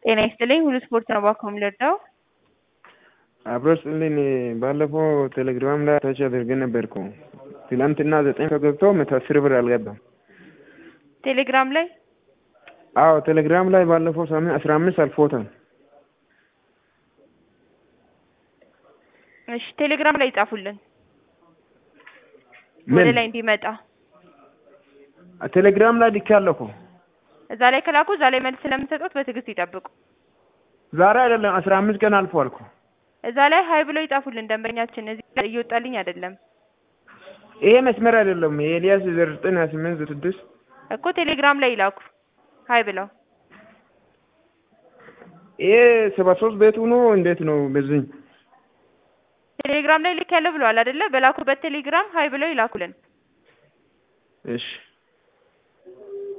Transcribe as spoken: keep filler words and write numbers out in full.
ጤና ይስጥልኝ ሁሉ ስፖርት ነው ባኮም ለዳው አብሮስልኝ ባለፈው ቴሌግራም ላይ ታች አድርገን ነበርኩ ትላንትና ዘጠኝ ሰው ገብቶ መቶ አስር ብር አልገባም ቴሌግራም ላይ አዎ ቴሌግራም ላይ ባለፈው ሳምንት አስራ አምስት አልፎታል እሺ ቴሌግራም ላይ ጻፉልን ምን ወደ ላይ እንዲመጣ ቴሌግራም ላይ ልካለሁ እዛ ላይ ከላኩ እዛ ላይ መልስ ስለምትሰጡት በትዕግስት ይጠብቁ ዛሬ አይደለም አስራ አምስት ቀን አልፏል እኮ እዛ ላይ ሃይ ብለው ይጻፉልን ደንበኛችን እዚህ ላይ እየወጣልኝ አይደለም ይሄ መስመር አይደለም ኤልያስ ዘጠኝ ስምንት ስድስት እኮ ቴሌግራም ላይ ይላኩ ሃይ ብለው ይሄ ሰባ ሶስት ቤቱ ነው እንዴት ነው በዚህ ቴሌግራም ላይ ልክ ያለው ብለዋል አይደለ በላኩበት ቴሌግራም ሃይ ብለው ይላኩልን እሺ